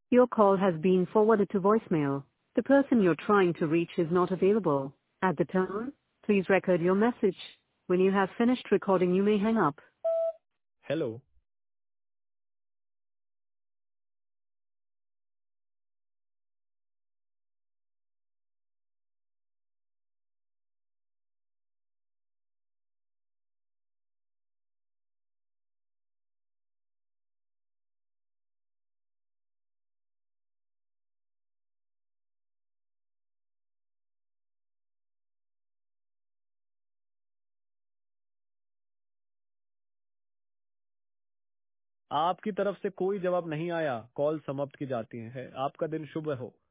Your call has been forwarded to voicemail. The person you're trying to reach is not available. At the tone, please record your message. When you have finished recording, you may hang up. Hello. आपकी तरफ से कोई जवाब नहीं आया, call समाप्त की जाती है। आपका दिन शुभ हो।